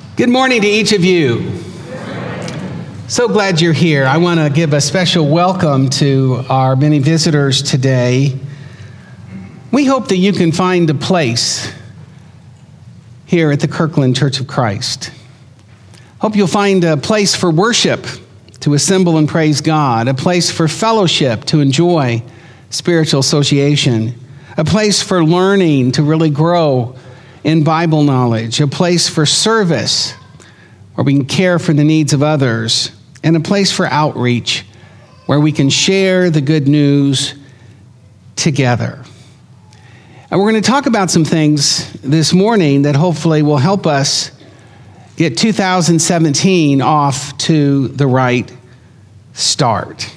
Good morning to each of you. So glad you're here. I want to give a special welcome to our many visitors today. We hope that you can find a place here at the Kirkland Church of Christ. Hope you'll find a place for worship, to assemble and praise God, a place for fellowship, to enjoy spiritual association, a place for learning, to really grow in Bible knowledge, a place for service where we can care for the needs of others, and a place for outreach where we can share the good news together. And we're going to talk about some things this morning that hopefully will help us get 2017 off to the right start.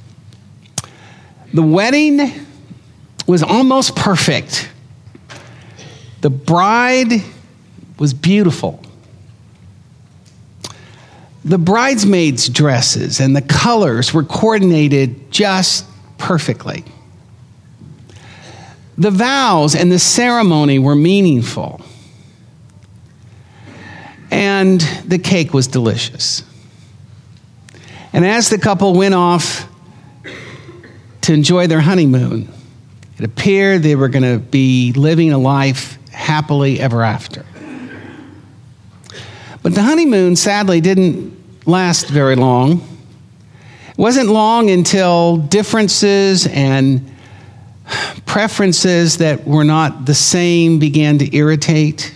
The wedding was almost perfect. The bride was beautiful. The bridesmaids' dresses and the colors were coordinated just perfectly. The vows and the ceremony were meaningful. And the cake was delicious. And as the couple went off to enjoy their honeymoon, it appeared they were going to be living a life happily ever after. But the honeymoon, sadly, didn't last very long. It wasn't long until differences and preferences that were not the same began to irritate.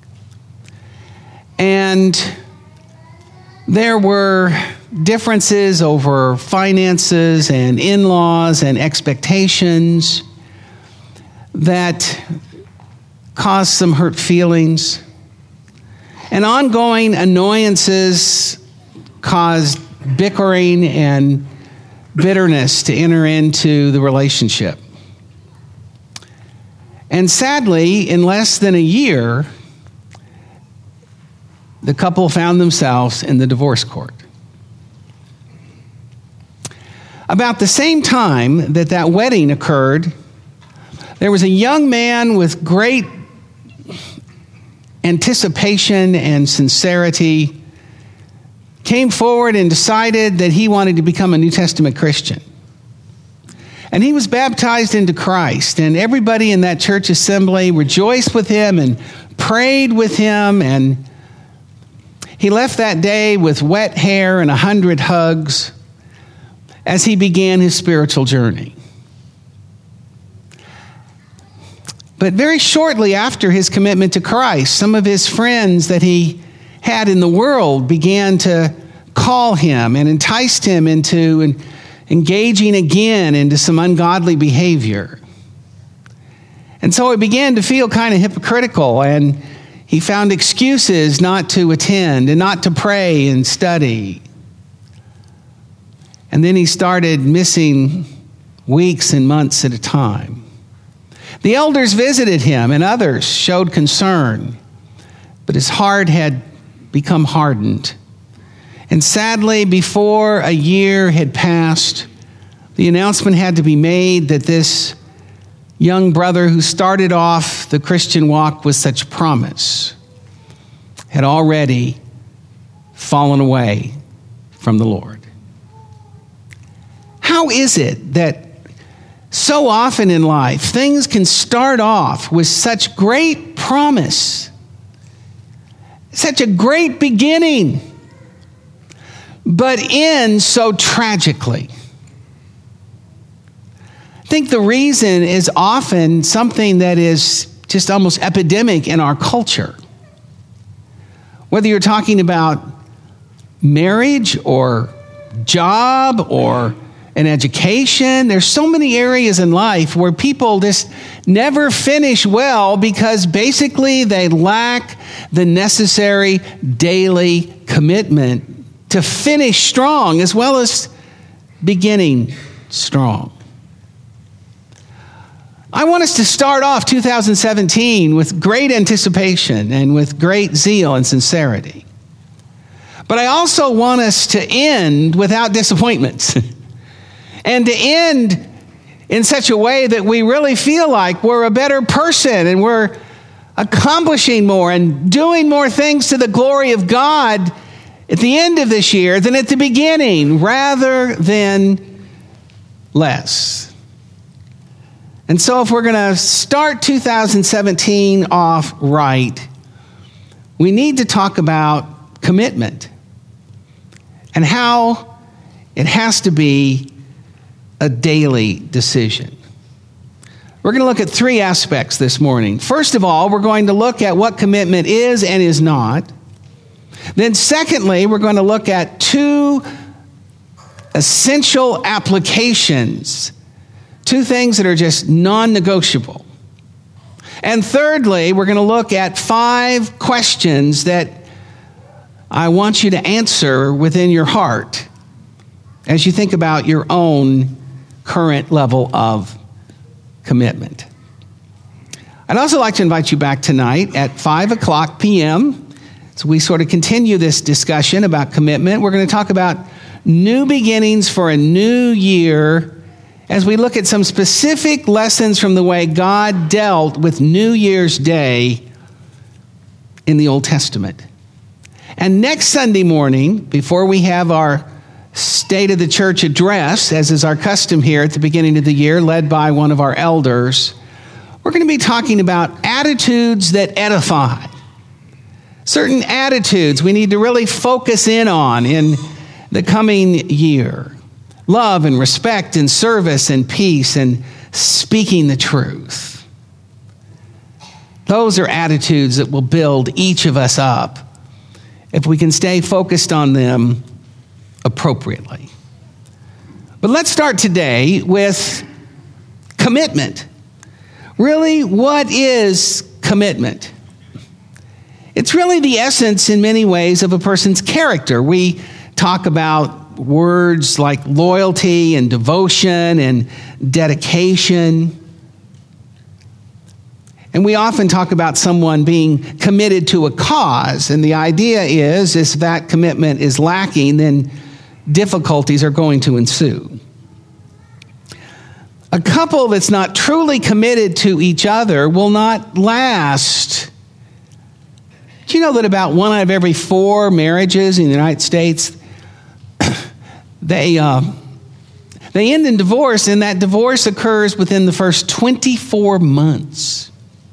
And there were differences over finances and in-laws and expectations that caused some hurt feelings. And ongoing annoyances caused bickering and bitterness to enter into the relationship. And sadly, in less than a year, the couple found themselves in the divorce court. About the same time that wedding occurred, there was a young man with great anticipation and sincerity came forward and decided that he wanted to become a New Testament Christian. And he was baptized into Christ, and everybody in that church assembly rejoiced with him and prayed with him, and he left that day with wet hair and 100 hugs as he began his spiritual journey. But very shortly after his commitment to Christ, some of his friends that he had in the world began to call him and enticed him into engaging again into some ungodly behavior. And so it began to feel kind of hypocritical, and he found excuses not to attend and not to pray and study. And then he started missing weeks and months at a time. The elders visited him, and others showed concern, but his heart had become hardened. And sadly, before a year had passed, the announcement had to be made that this young brother who started off the Christian walk with such promise had already fallen away from the Lord. How is it that so often in life, things can start off with such great promise, such a great beginning, but end so tragically? I think the reason is often something that is just almost epidemic in our culture. Whether you're talking about marriage or job or in education, there's so many areas in life where people just never finish well because basically they lack the necessary daily commitment to finish strong as well as beginning strong. I want us to start off 2017 with great anticipation and with great zeal and sincerity. But I also want us to end without disappointments. And to end in such a way that we really feel like we're a better person and we're accomplishing more and doing more things to the glory of God at the end of this year than at the beginning, rather than less. And so if we're going to start 2017 off right, we need to talk about commitment and how it has to be a daily decision. We're going to look at three aspects this morning. First of all, we're going to look at what commitment is and is not. Then secondly, we're going to look at two essential applications, two things that are just non-negotiable. And thirdly, we're going to look at 5 questions that I want you to answer within your heart as you think about your own current level of commitment. I'd also like to invite you back tonight at 5:00 p.m. So we sort of continue this discussion about commitment. We're going to talk about new beginnings for a new year as we look at some specific lessons from the way God dealt with New Year's Day in the Old Testament. And next Sunday morning, before we have our State of the Church address, as is our custom here at the beginning of the year, led by one of our elders, we're going to be talking about attitudes that edify. Certain attitudes we need to really focus in on in the coming year. Love and respect and service and peace and speaking the truth. Those are attitudes that will build each of us up if we can stay focused on them appropriately. But let's start today with commitment. Really, what is commitment? It's really the essence in many ways of a person's character. We talk about words like loyalty and devotion and dedication. And we often talk about someone being committed to a cause. And the idea is if that commitment is lacking, then difficulties are going to ensue. A couple that's not truly committed to each other will not last. Do you know that about 1 out of every 4 marriages in the United States, they end in divorce, and that divorce occurs within the first 24 months.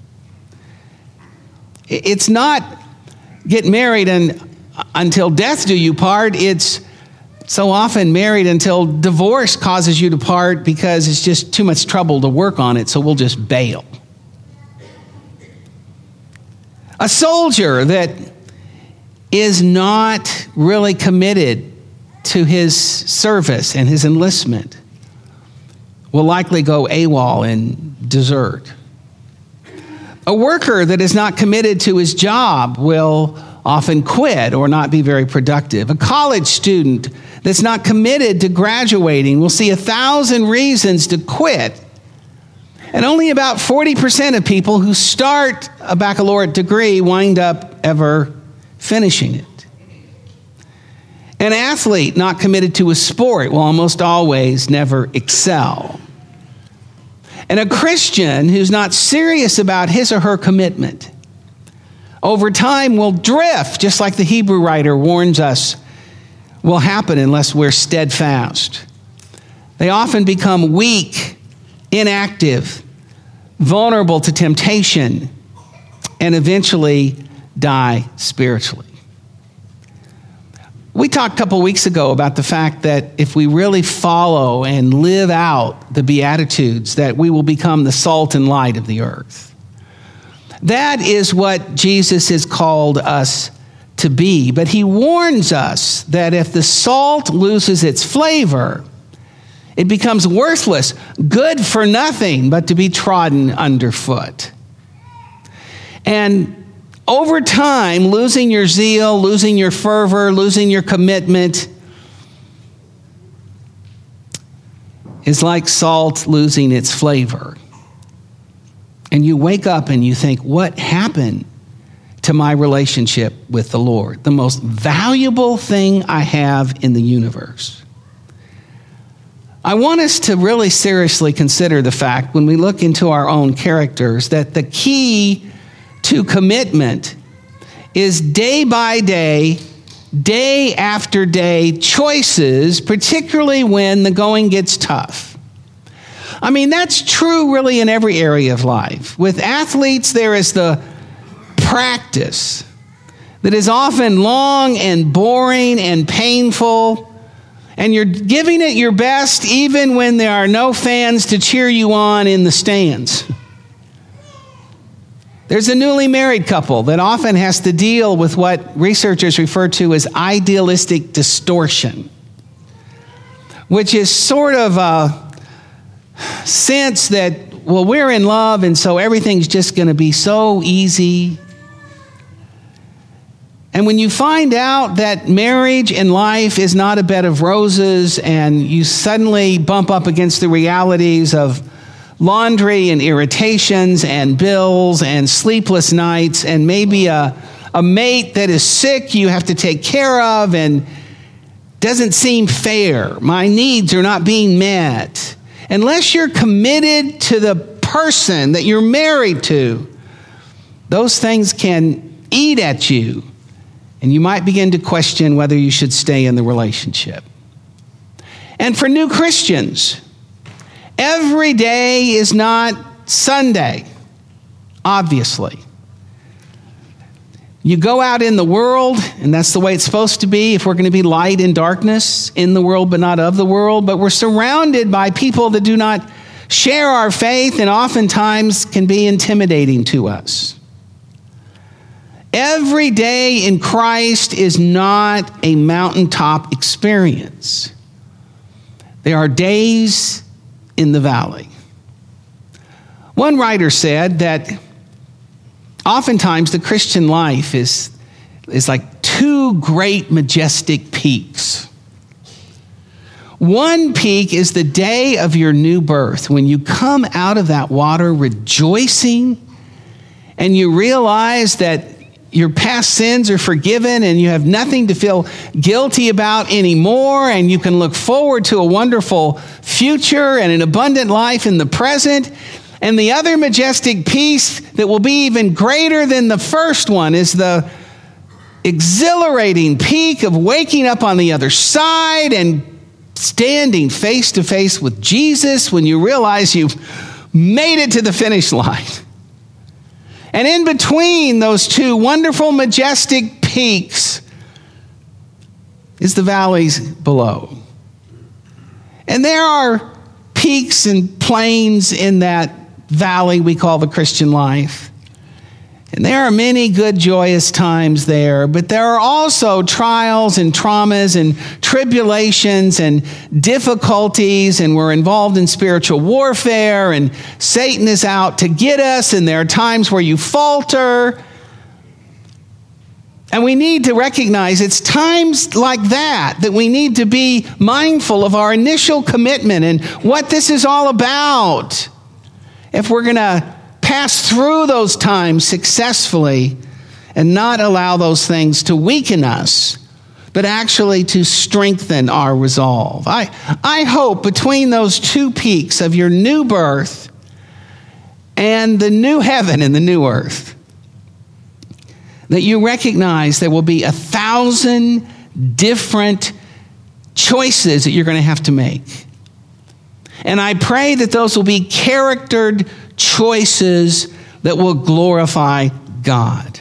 It's not get married until death do you part. It's so often married until divorce causes you to part because it's just too much trouble to work on it, so we'll just bail. A soldier that is not really committed to his service and his enlistment will likely go AWOL and desert. A worker that is not committed to his job will often quit or not be very productive. A college student that's not committed to graduating will see 1,000 reasons to quit. And only about 40% of people who start a baccalaureate degree wind up ever finishing it. An athlete not committed to a sport will almost always never excel. And a Christian who's not serious about his or her commitment over time will drift, just like the Hebrew writer warns us will happen unless we're steadfast. They often become weak, inactive, vulnerable to temptation, and eventually die spiritually. We talked a couple weeks ago about the fact that if we really follow and live out the Beatitudes, that we will become the salt and light of the earth. That is what Jesus has called us to be. But he warns us that if the salt loses its flavor, it becomes worthless, good for nothing but to be trodden underfoot. And over time, losing your zeal, losing your fervor, losing your commitment is like salt losing its flavor. And you wake up and you think, what happened to my relationship with the Lord? The most valuable thing I have in the universe. I want us to really seriously consider the fact when we look into our own characters that the key to commitment is day by day, day after day choices, particularly when the going gets tough. I mean, that's true really in every area of life. With athletes, there is the practice that is often long and boring and painful, and you're giving it your best even when there are no fans to cheer you on in the stands. There's a newly married couple that often has to deal with what researchers refer to as idealistic distortion, which is sort of a sense that, well, we're in love and so everything's just going to be so easy. And when you find out that marriage and life is not a bed of roses, and you suddenly bump up against the realities of laundry and irritations and bills and sleepless nights and maybe a mate that is sick you have to take care of and doesn't seem fair. My needs are not being met. Unless you're committed to the person that you're married to, those things can eat at you, and you might begin to question whether you should stay in the relationship. And for new Christians, every day is not Sunday, obviously. You go out in the world, and that's the way it's supposed to be if we're going to be light in darkness, in the world but not of the world. But we're surrounded by people that do not share our faith and oftentimes can be intimidating to us. Every day in Christ is not a mountaintop experience. There are days in the valley. One writer said that oftentimes the Christian life is like two great majestic peaks. One peak is the day of your new birth, when you come out of that water rejoicing and you realize that your past sins are forgiven and you have nothing to feel guilty about anymore, and you can look forward to a wonderful future and an abundant life in the present. And the other majestic peace that will be even greater than the first one is the exhilarating peak of waking up on the other side and standing face to face with Jesus when you realize you've made it to the finish line. And in between those two wonderful, majestic peaks is the valleys below. And there are peaks and plains in that valley we call the Christian life. And there are many good, joyous times there, but there are also trials and traumas and tribulations and difficulties, and we're involved in spiritual warfare, and Satan is out to get us, and there are times where you falter. And we need to recognize it's times like that that we need to be mindful of our initial commitment and what this is all about. If we're going to pass through those times successfully and not allow those things to weaken us, but actually to strengthen our resolve. I hope between those two peaks of your new birth and the new heaven and the new earth, that you recognize there will be 1,000 different choices that you're going to have to make. And I pray that those will be charactered choices that will glorify God.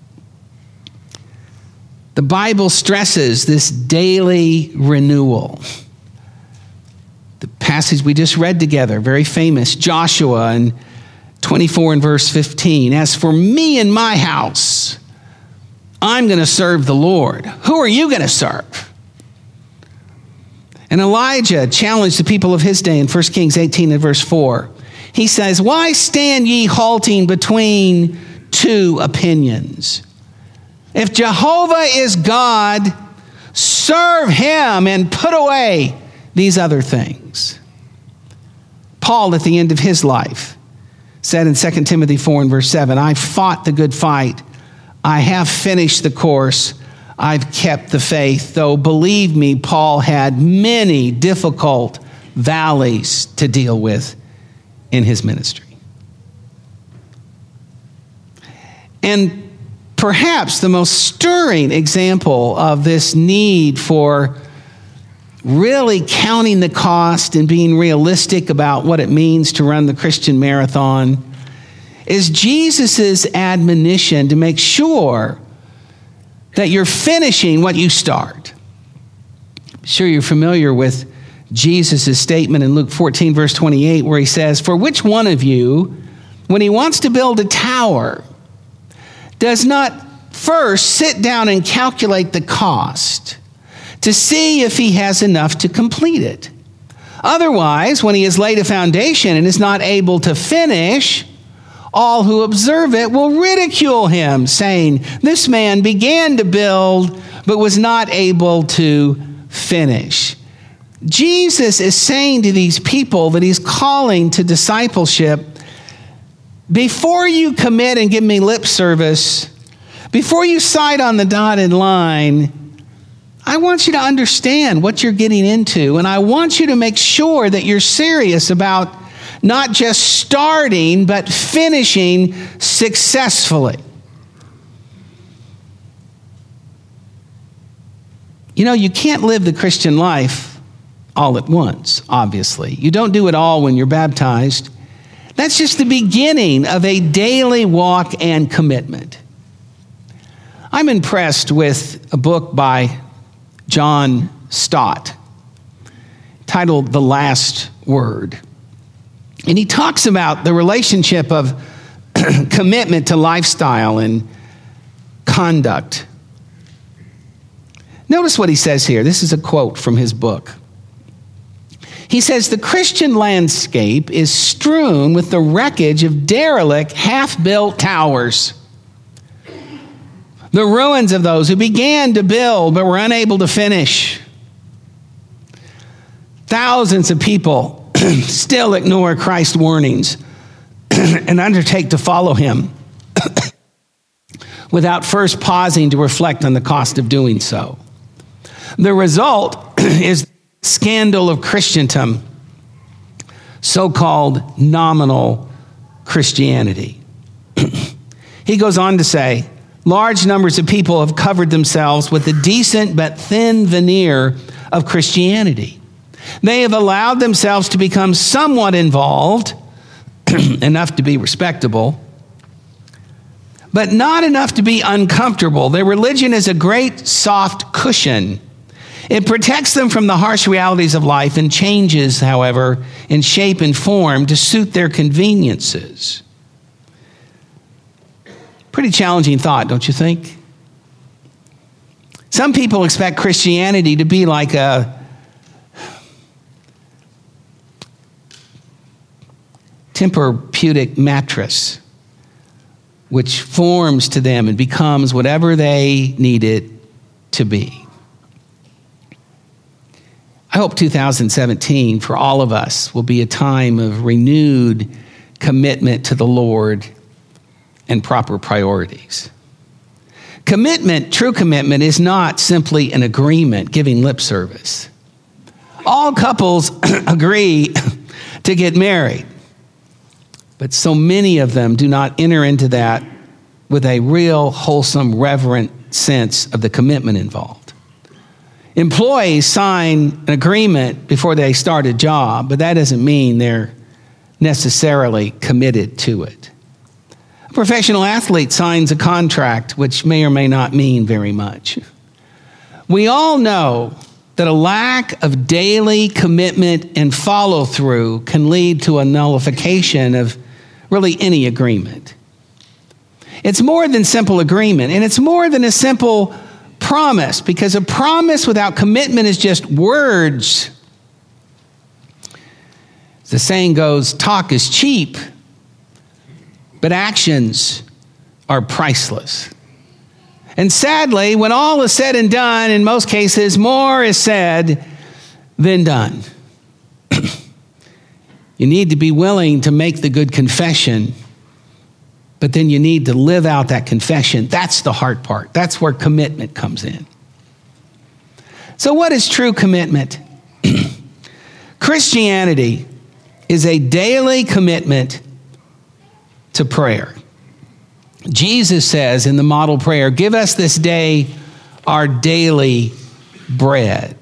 The Bible stresses this daily renewal. The passage we just read together, very famous, Joshua in 24 and verse 15. As for me and my house, I'm going to serve the Lord. Who are you going to serve? And Elijah challenged the people of his day in 1 Kings 18 and verse 4. He says, why stand ye halting between two opinions? If Jehovah is God, serve him and put away these other things. Paul, at the end of his life, said in 2 Timothy 4 and verse 7, I fought the good fight. I have finished the course. I've kept the faith. Though, believe me, Paul had many difficult valleys to deal with in his ministry. And perhaps the most stirring example of this need for really counting the cost and being realistic about what it means to run the Christian marathon is Jesus' admonition to make sure that you're finishing what you start. I'm sure you're familiar with Jesus' statement in Luke 14, verse 28, where he says, "For which one of you, when he wants to build a tower, does not first sit down and calculate the cost to see if he has enough to complete it? Otherwise, when he has laid a foundation and is not able to finish, all who observe it will ridicule him, saying, 'This man began to build, but was not able to finish.'" Jesus is saying to these people that he's calling to discipleship, before you commit and give me lip service, before you sign on the dotted line, I want you to understand what you're getting into, and I want you to make sure that you're serious about not just starting, but finishing successfully. You know, you can't live the Christian life all at once, obviously. You don't do it all when you're baptized. That's just the beginning of a daily walk and commitment. I'm impressed with a book by John Stott titled The Last Word. And he talks about the relationship of commitment to lifestyle and conduct. Notice what he says here. This is a quote from his book. He says, "The Christian landscape is strewn with the wreckage of derelict, half-built towers. The ruins of those who began to build but were unable to finish. Thousands of people still ignore Christ's warnings and undertake to follow him without first pausing to reflect on the cost of doing so. The result is the scandal of Christendom, so-called nominal Christianity." He goes on to say, "Large numbers of people have covered themselves with a decent but thin veneer of Christianity. They have allowed themselves to become somewhat involved, enough to be respectable, but not enough to be uncomfortable. Their religion is a great soft cushion. It protects them from the harsh realities of life and changes, however, in shape and form to suit their conveniences." Pretty challenging thought, don't you think? Some people expect Christianity to be like a Tempur-Pedic mattress, which forms to them and becomes whatever they need it to be. I hope 2017 for all of us will be a time of renewed commitment to the Lord and proper priorities. Commitment, true commitment, is not simply an agreement, giving lip service. All couples agree to get married, but so many of them do not enter into that with a real, wholesome, reverent sense of the commitment involved. Employees sign an agreement before they start a job, but that doesn't mean they're necessarily committed to it. A professional athlete signs a contract, which may or may not mean very much. We all know that a lack of daily commitment and follow-through can lead to a nullification of really any agreement. It's more than simple agreement, and it's more than a simple promise, because a promise without commitment is just words. As the saying goes, talk is cheap, but actions are priceless. And sadly, when all is said and done, in most cases, more is said than done. You need to be willing to make the good confession, but then you need to live out that confession. That's the hard part. That's where commitment comes in. So what is true commitment? Christianity is a daily commitment to prayer. Jesus says in the model prayer, "Give us this day our daily bread."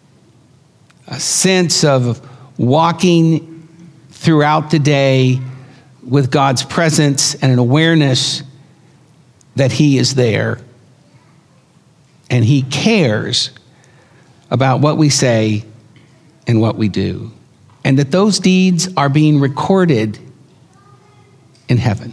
A sense of walking throughout the day with God's presence and an awareness that He is there and He cares about what we say and what we do, and that those deeds are being recorded in heaven.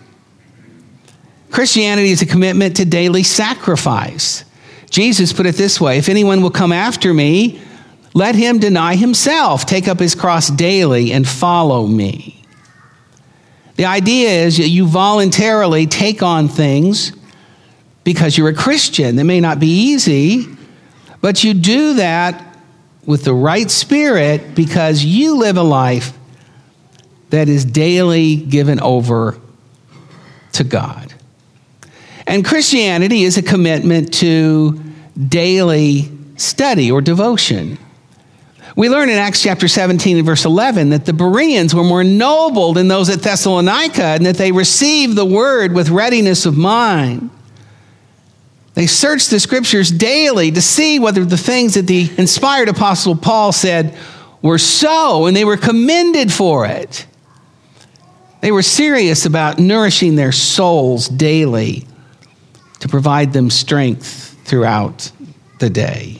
Christianity is a commitment to daily sacrifice. Jesus put it this way: "If anyone will come after me, let him deny himself, take up his cross daily, and follow me." The idea is that you voluntarily take on things because you're a Christian. That may not be easy, but you do that with the right spirit because you live a life that is daily given over to God. And Christianity is a commitment to daily study or devotion. We learn in Acts chapter 17 and verse 11 that the Bereans were more noble than those at Thessalonica, and that they received the word with readiness of mind. They searched the scriptures daily to see whether the things that the inspired apostle Paul said were so, and they were commended for it. They were serious about nourishing their souls daily to provide them strength throughout the day.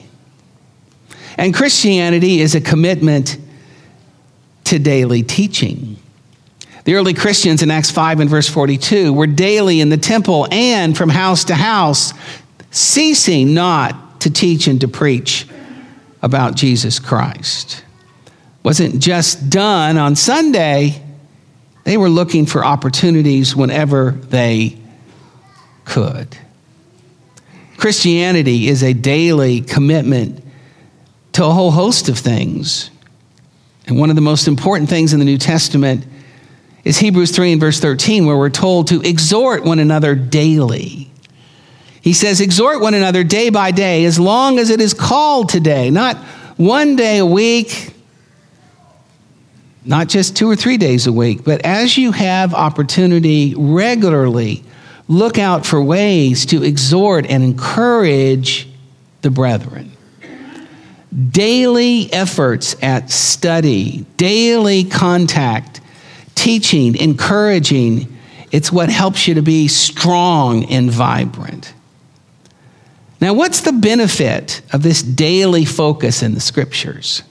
And Christianity is a commitment to daily teaching. The early Christians in Acts 5 and verse 42 were daily in the temple and from house to house, ceasing not to teach and to preach about Jesus Christ. Wasn't just done on Sunday. They were looking for opportunities whenever they could. Christianity is a daily commitment to a whole host of things. And one of the most important things in the New Testament is Hebrews 3 and verse 13, where we're told to exhort one another daily. He says, exhort one another day by day, as long as it is called today, not one day a week, not just 2 or 3 days a week, but as you have opportunity regularly, look out for ways to exhort and encourage the brethren. Daily efforts at study, daily contact, teaching, encouraging, it's what helps you to be strong and vibrant. Now, what's the benefit of this daily focus in the scriptures?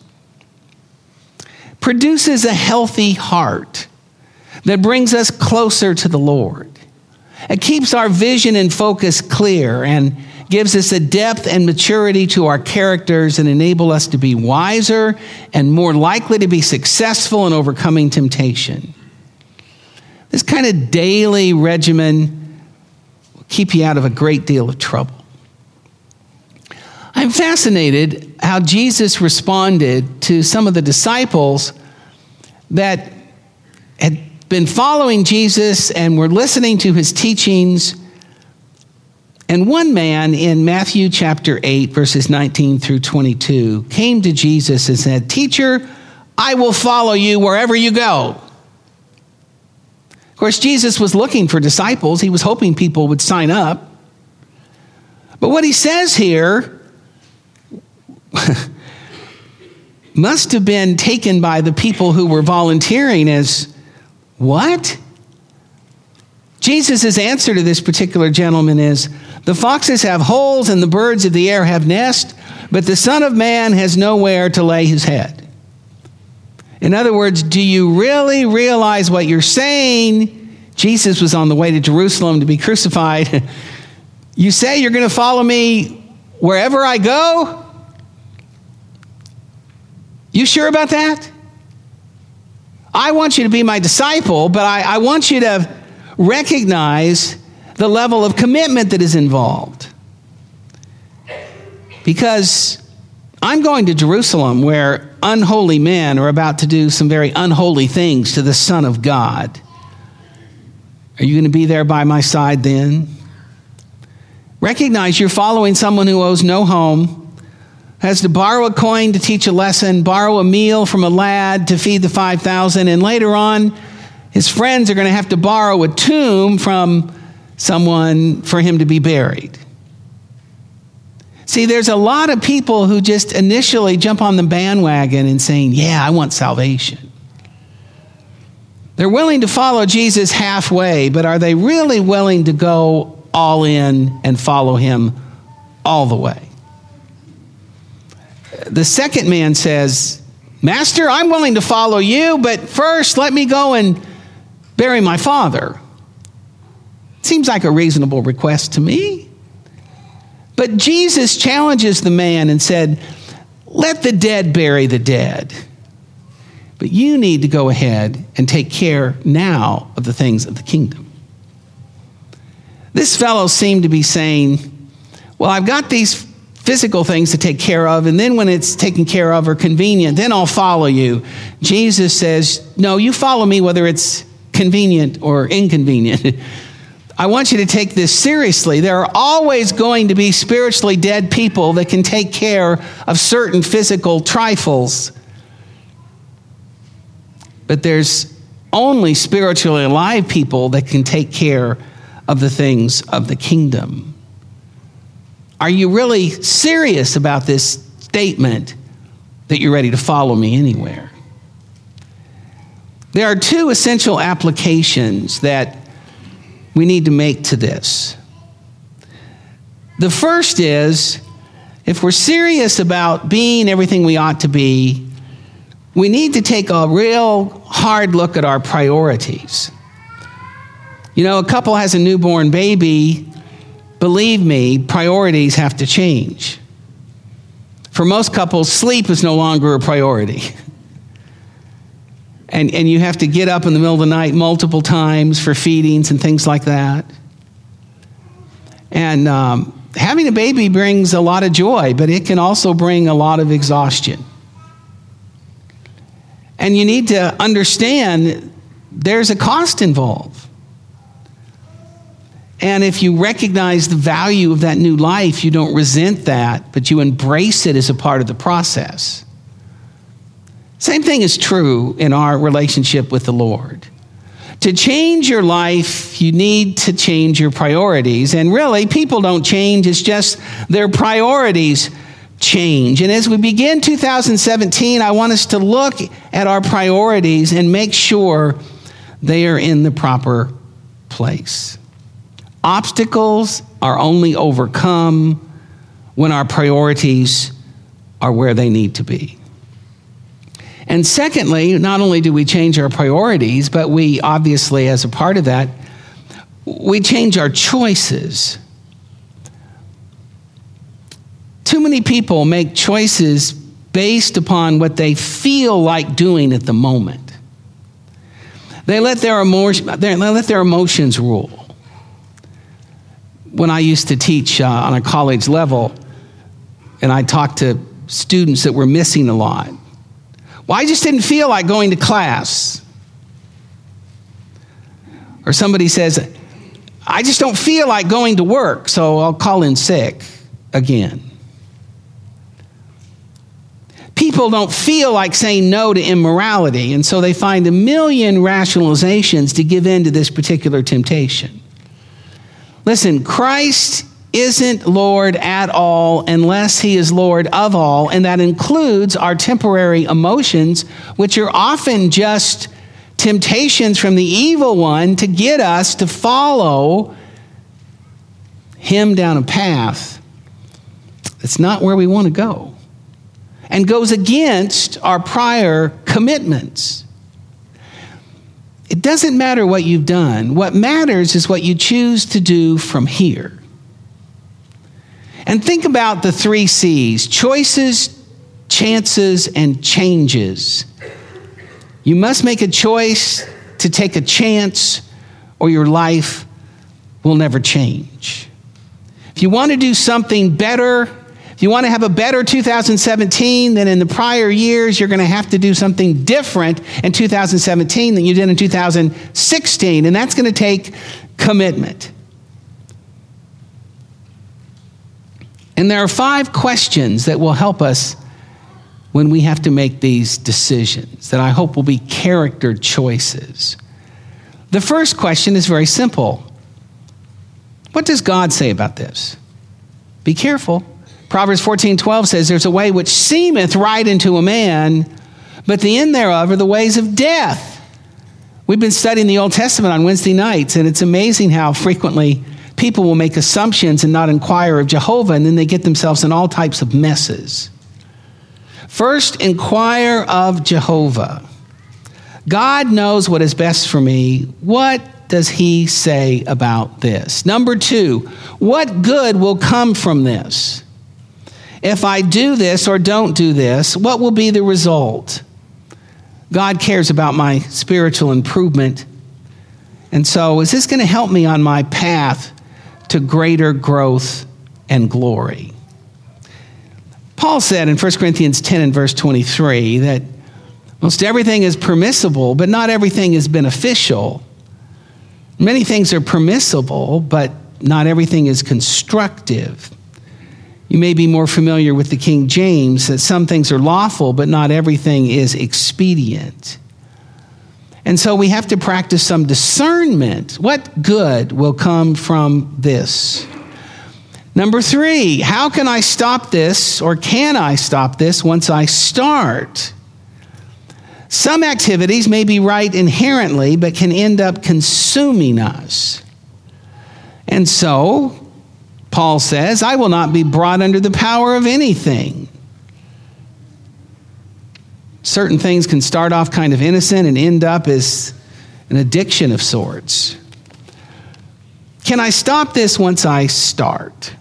Produces a healthy heart that brings us closer to the Lord. It keeps our vision and focus clear and gives us a depth and maturity to our characters and enable us to be wiser and more likely to be successful in overcoming temptation. This kind of daily regimen will keep you out of a great deal of trouble. I'm fascinated how Jesus responded to some of the disciples that had been following Jesus and were listening to his teachings. And one man in Matthew chapter 8, verses 19 through 22, came to Jesus and said, "Teacher, I will follow you wherever you go." Of course, Jesus was looking for disciples. He was hoping people would sign up. But what he says here must have been taken by the people who were volunteering as, what? Jesus' answer to this particular gentleman is, "The foxes have holes and the birds of the air have nests, but the Son of Man has nowhere to lay his head." In other words, do you really realize what you're saying? Jesus was on the way to Jerusalem to be crucified. You say you're going to follow me wherever I go? You sure about that? I want you to be my disciple, but I want you to recognize the level of commitment that is involved. Because I'm going to Jerusalem where unholy men are about to do some very unholy things to the Son of God. Are you going to be there by my side then? Recognize you're following someone who owes no home, has to borrow a coin to teach a lesson, borrow a meal from a lad to feed the 5,000, and later on, his friends are going to have to borrow a tomb from someone for him to be buried. See, there's a lot of people who just initially jump on the bandwagon and saying, yeah, I want salvation. They're willing to follow Jesus halfway, but are they really willing to go all in and follow him all the way? The second man says, Master, I'm willing to follow you, but first let me go and bury my father. Seems like a reasonable request to me. But Jesus challenges the man and said, let the dead bury the dead. But you need to go ahead and take care now of the things of the kingdom. This fellow seemed to be saying, well, I've got these physical things to take care of, and then when it's taken care of or convenient, then I'll follow you. Jesus says, no, you follow me whether it's convenient or inconvenient. I want you to take this seriously. There are always going to be spiritually dead people that can take care of certain physical trifles. But there's only spiritually alive people that can take care of the things of the kingdom. Are you really serious about this statement that you're ready to follow me anywhere? There are two essential applications that we need to make to this. The first is, if we're serious about being everything we ought to be, we need to take a real hard look at our priorities. You know, a couple has a newborn baby. Believe me, priorities have to change. For most couples, sleep is no longer a priority. And you have to get up in the middle of the night multiple times for feedings and things like that. And having a baby brings a lot of joy, but it can also bring a lot of exhaustion. And you need to understand there's a cost involved. And if you recognize the value of that new life, you don't resent that, but you embrace it as a part of the process. Same thing is true in our relationship with the Lord. To change your life, you need to change your priorities. And really, people don't change. It's just their priorities change. And as we begin 2017, I want us to look at our priorities and make sure they are in the proper place. Obstacles are only overcome when our priorities are where they need to be. And secondly, not only do we change our priorities, but we obviously, as a part of that, we change our choices. Too many people make choices based upon what they feel like doing at the moment. They let their emotions rule. When I used to teach on a college level, and I talked to students that were missing a lot, well, I just didn't feel like going to class. Or somebody says, I just don't feel like going to work, so I'll call in sick again. People don't feel like saying no to immorality, and so they find a million rationalizations to give in to this particular temptation. Listen, Christ isn't Lord at all unless he is Lord of all, and that includes our temporary emotions, which are often just temptations from the evil one to get us to follow him down a path that's not where we want to go and goes against our prior commitments. It doesn't matter what you've done. What matters is what you choose to do from here. And think about the 3 C's: choices, chances, and changes. You must make a choice to take a chance, or your life will never change. If you want to do something better, if you want to have a better 2017 than in the prior years, you're going to have to do something different in 2017 than you did in 2016, and that's going to take commitment. And there are 5 questions that will help us when we have to make these decisions that I hope will be character choices. The first question is very simple. What does God say about this? Be careful. Proverbs 14:12 says, there's a way which seemeth right unto a man, but the end thereof are the ways of death. We've been studying the Old Testament on Wednesday nights, and it's amazing how frequently people will make assumptions and not inquire of Jehovah, and then they get themselves in all types of messes. First, inquire of Jehovah. God knows what is best for me. What does he say about this? Number two, what good will come from this? If I do this or don't do this, what will be the result? God cares about my spiritual improvement. And so, is this going to help me on my path to greater growth and glory? Paul said in 1 Corinthians 10 and verse 23 that most everything is permissible, but not everything is beneficial. Many things are permissible, but not everything is constructive. You may be more familiar with the King James, that some things are lawful, but not everything is expedient. And so we have to practice some discernment. What good will come from this? Number three, how can I stop this, or can I stop this once I start? Some activities may be right inherently, but can end up consuming us. And so, Paul says, I will not be brought under the power of anything. Certain things can start off kind of innocent and end up as an addiction of sorts. Can I stop this once I start?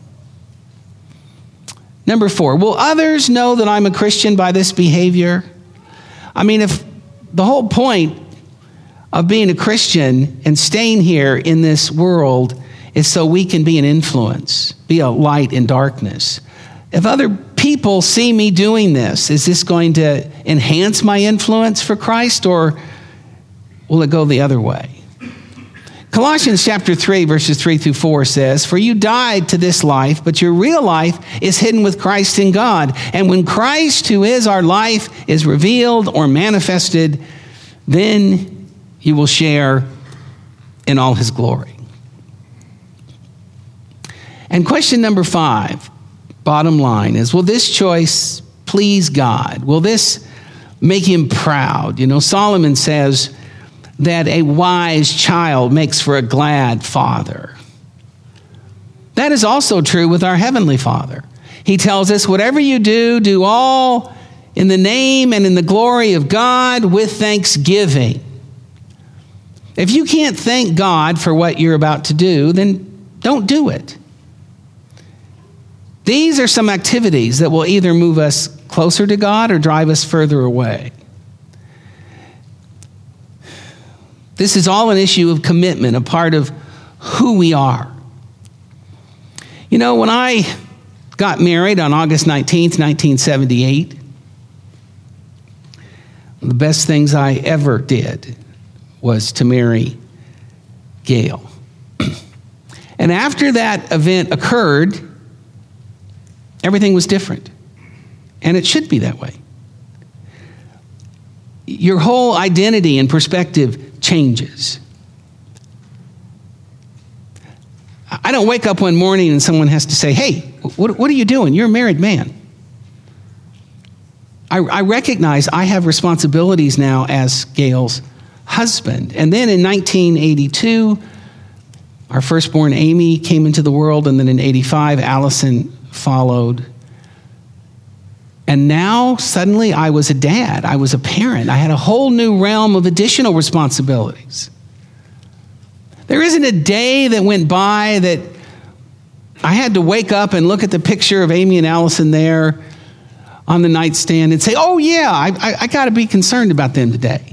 Number four, will others know that I'm a Christian by this behavior? I mean, if the whole point of being a Christian and staying here in this world is so we can be an influence, be a light in darkness. If other people see me doing this, is this going to enhance my influence for Christ, or will it go the other way? Colossians chapter 3, verses 3 through 4 says, for you died to this life, but your real life is hidden with Christ in God. And when Christ, who is our life, is revealed or manifested, then you will share in all his glory. And question number 5, bottom line, is will this choice please God? Will this make him proud? You know, Solomon says that a wise child makes for a glad father. That is also true with our Heavenly Father. He tells us, whatever you do, do all in the name and in the glory of God with thanksgiving. If you can't thank God for what you're about to do, then don't do it. These are some activities that will either move us closer to God or drive us further away. This is all an issue of commitment, a part of who we are. You know, when I got married on August 19th, 1978, one of the best things I ever did was to marry Gail. And after that event occurred, everything was different. And it should be that way. Your whole identity and perspective changes. I don't wake up one morning and someone has to say, hey, what are you doing? You're a married man. I recognize I have responsibilities now as Gail's husband. And then in 1982, our firstborn Amy came into the world, and then in 85, Allison followed. And now, suddenly, I was a dad. I was a parent. I had a whole new realm of additional responsibilities. There isn't a day that went by that I had to wake up and look at the picture of Amy and Allison there on the nightstand and say, oh, yeah, I got to be concerned about them today.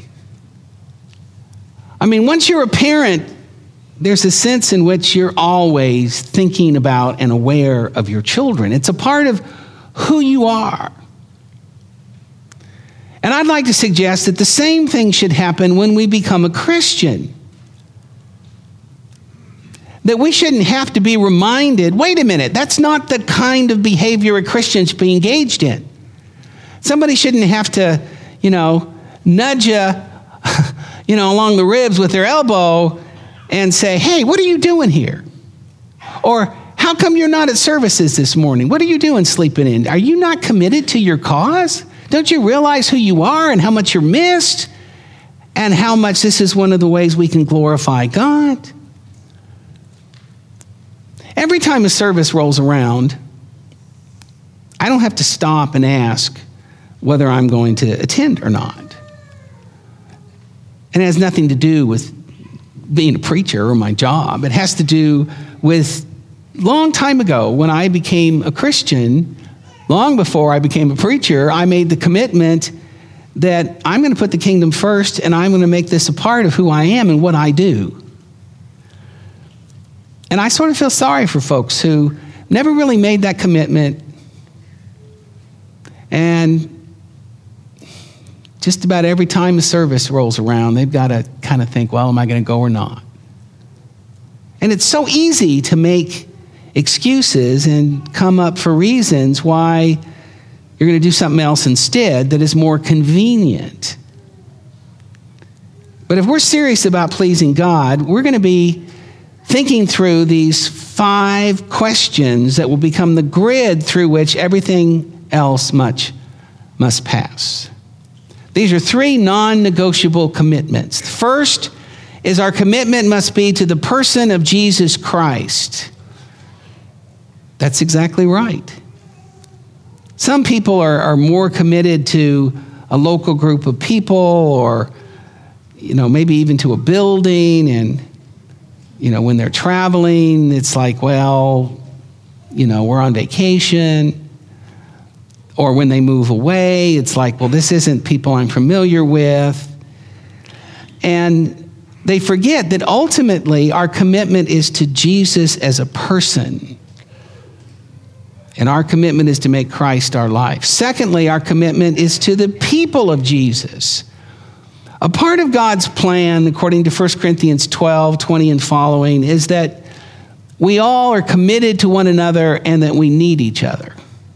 I mean, once you're a parent, there's a sense in which you're always thinking about and aware of your children. It's a part of who you are. And I'd like to suggest that the same thing should happen when we become a Christian. That we shouldn't have to be reminded, wait a minute, that's not the kind of behavior a Christian should be engaged in. Somebody shouldn't have to, nudge you, along the ribs with their elbow and say, hey, what are you doing here? Or how come you're not at services this morning? What are you doing sleeping in? Are you not committed to your cause? Don't you realize who you are and how much you're missed? And how much this is one of the ways we can glorify God? Every time a service rolls around, I don't have to stop and ask whether I'm going to attend or not. And it has nothing to do with being a preacher or my job. It has to do with long time ago when I became a Christian, long before I became a preacher, I made the commitment that I'm going to put the kingdom first and I'm going to make this a part of who I am and what I do. And I sort of feel sorry for folks who never really made that commitment and just about every time the service rolls around, they've got to kind of think, well, am I going to go or not? And it's so easy to make excuses and come up for reasons why you're going to do something else instead that is more convenient. But if we're serious about pleasing God, we're going to be thinking through these 5 questions that will become the grid through which everything else must pass. These are 3 non-negotiable commitments. The first is our commitment must be to the person of Jesus Christ. That's exactly right. Some people are more committed to a local group of people or, maybe even to a building. And, when they're traveling, it's like, well, we're on vacation. Or when they move away, it's like, well, this isn't people I'm familiar with. And they forget that ultimately our commitment is to Jesus as a person. And our commitment is to make Christ our life. Secondly, our commitment is to the people of Jesus. A part of God's plan, according to 1 Corinthians 12, 20 and following, is that we all are committed to one another and that we need each other.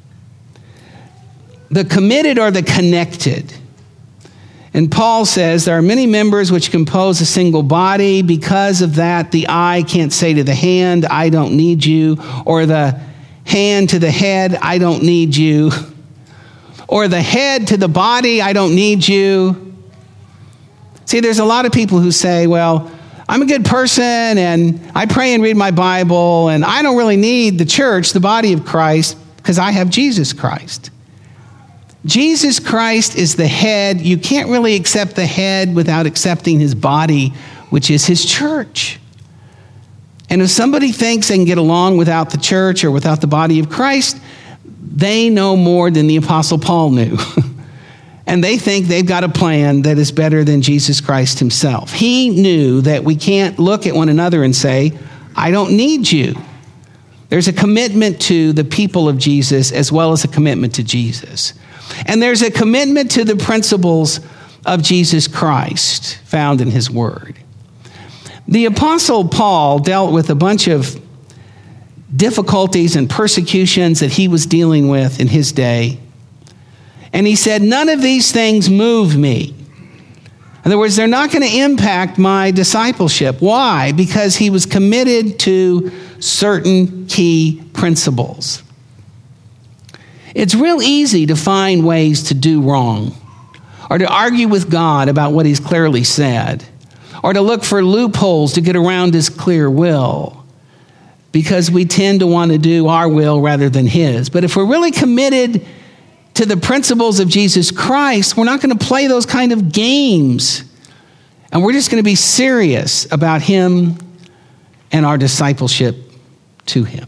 The committed are the connected. And Paul says there are many members which compose a single body. Because of that, the eye can't say to the hand, I don't need you. Or the hand to the head, I don't need you. Or the head to the body, I don't need you. See, there's a lot of people who say, well, I'm a good person and I pray and read my Bible and I don't really need the church, the body of Christ, because I have Jesus Christ. Jesus Christ is the head. You can't really accept the head without accepting his body, which is his church. And if somebody thinks they can get along without the church or without the body of Christ, they know more than the Apostle Paul knew. And they think they've got a plan that is better than Jesus Christ himself. He knew that we can't look at one another and say, I don't need you. There's a commitment to the people of Jesus as well as a commitment to Jesus. And there's a commitment to the principles of Jesus Christ found in his word. The Apostle Paul dealt with a bunch of difficulties and persecutions that he was dealing with in his day. And he said, none of these things move me. In other words, they're not going to impact my discipleship. Why? Because he was committed to certain key principles. It's real easy to find ways to do wrong, or to argue with God about what he's clearly said, or to look for loopholes to get around his clear will, because we tend to want to do our will rather than his. But if we're really committed to the principles of Jesus Christ, we're not going to play those kind of games, and we're just going to be serious about him and our discipleship to him.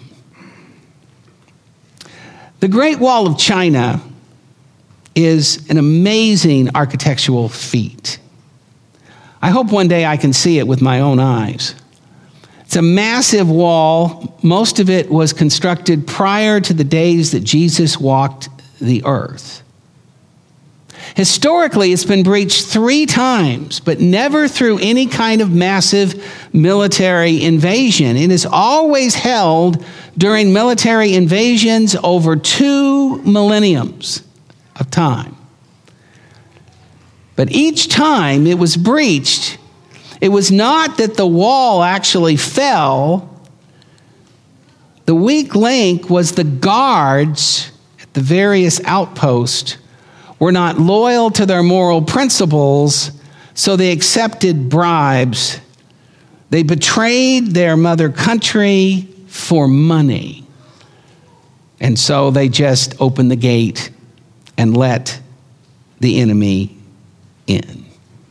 The Great Wall of China is an amazing architectural feat. I hope one day I can see it with my own eyes. It's a massive wall. Most of it was constructed prior to the days that Jesus walked the earth. Historically, it's been breached 3 times, but never through any kind of massive military invasion. It is always held during military invasions over 2 millenniums of time. But each time it was breached, it was not that the wall actually fell, The weak link was the guards at the various outposts were not loyal to their moral principles, so they accepted bribes. They betrayed their mother country for money. And so they just opened the gate and let the enemy in.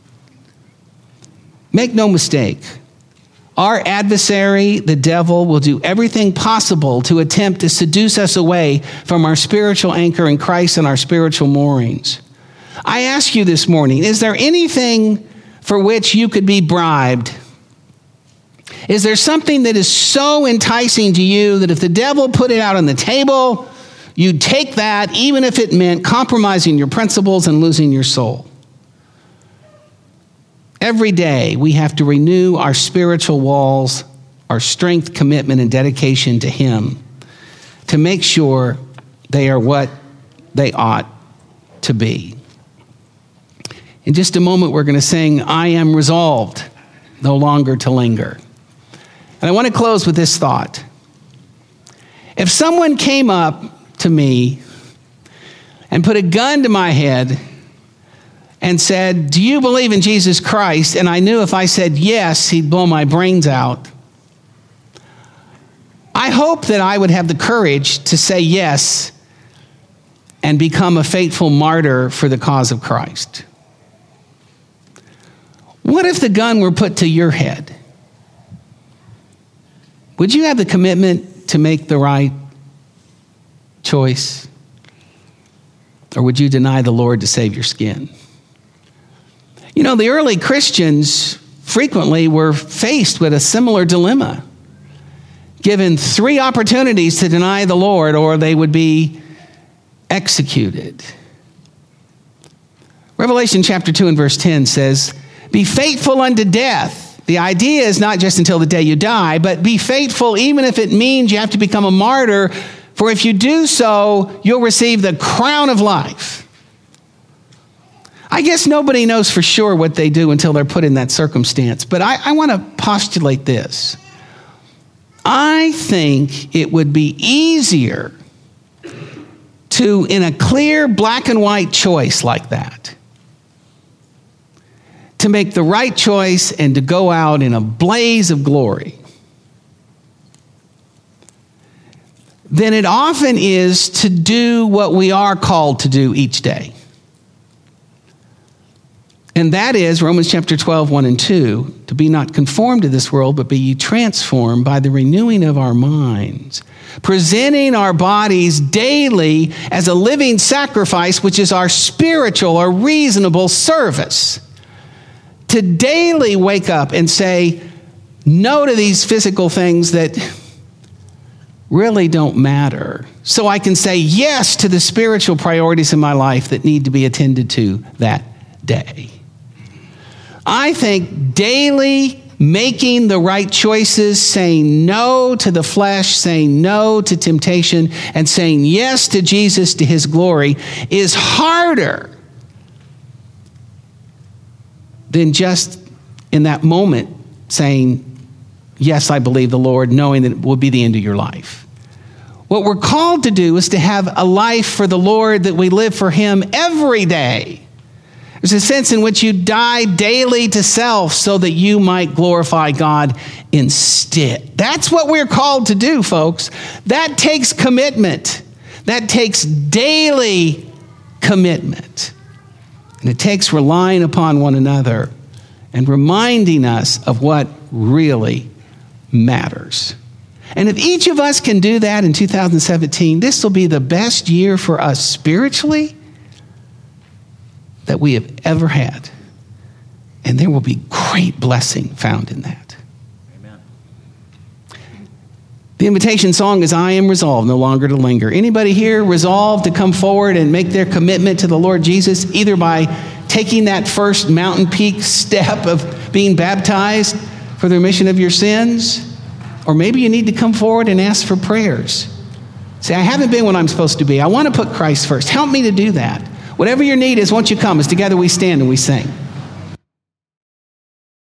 Make no mistake, our adversary, the devil, will do everything possible to attempt to seduce us away from our spiritual anchor in Christ and our spiritual moorings. I ask you this morning, is there anything for which you could be bribed? Is there something that is so enticing to you that if the devil put it out on the table, you'd take that even if it meant compromising your principles and losing your soul? Every day we have to renew our spiritual walls, our strength, commitment, and dedication to Him to make sure they are what they ought to be. In just a moment, we're going to sing, I Am Resolved, No Longer to Linger. And I want to close with this thought. If someone came up to me and put a gun to my head and said, do you believe in Jesus Christ? And I knew if I said yes, he'd blow my brains out. I hope that I would have the courage to say yes and become a faithful martyr for the cause of Christ. What if the gun were put to your head? Would you have the commitment to make the right choice? Or would you deny the Lord to save your skin? You know, the early Christians frequently were faced with a similar dilemma. Given 3 opportunities to deny the Lord, or they would be executed. Revelation chapter 2 and verse 10 says, be faithful unto death. The idea is not just until the day you die, but be faithful even if it means you have to become a martyr, for if you do so, you'll receive the crown of life. I guess nobody knows for sure what they do until they're put in that circumstance, but I want to postulate this. I think it would be easier to, in a clear black and white choice like that, to make the right choice and to go out in a blaze of glory than it often is to do what we are called to do each day. And that is Romans chapter 12, 1 and 2, to be not conformed to this world, but be ye transformed by the renewing of our minds, presenting our bodies daily as a living sacrifice, which is our spiritual or reasonable service. To daily wake up and say no to these physical things that really don't matter, so I can say yes to the spiritual priorities in my life that need to be attended to that day. I think daily making the right choices, saying no to the flesh, saying no to temptation, and saying yes to Jesus, to His glory, is harder than just in that moment saying, yes, I believe the Lord, knowing that it will be the end of your life. What we're called to do is to have a life for the Lord, that we live for Him every day. There's a sense in which you die daily to self so that you might glorify God instead. That's what we're called to do, folks. That takes commitment. That takes daily commitment. And it takes relying upon one another and reminding us of what really matters. And if each of us can do that in 2017, this will be the best year for us spiritually that we have ever had. And there will be great blessing found in that. Amen. The invitation song is I Am Resolved, No Longer to Linger. Anybody here resolved to come forward and make their commitment to the Lord Jesus, either by taking that first mountain peak step of being baptized for the remission of your sins? Or maybe you need to come forward and ask for prayers. Say, I haven't been what I'm supposed to be. I want to put Christ first. Help me to do that. Whatever your need is, won't you come as together we stand and we sing.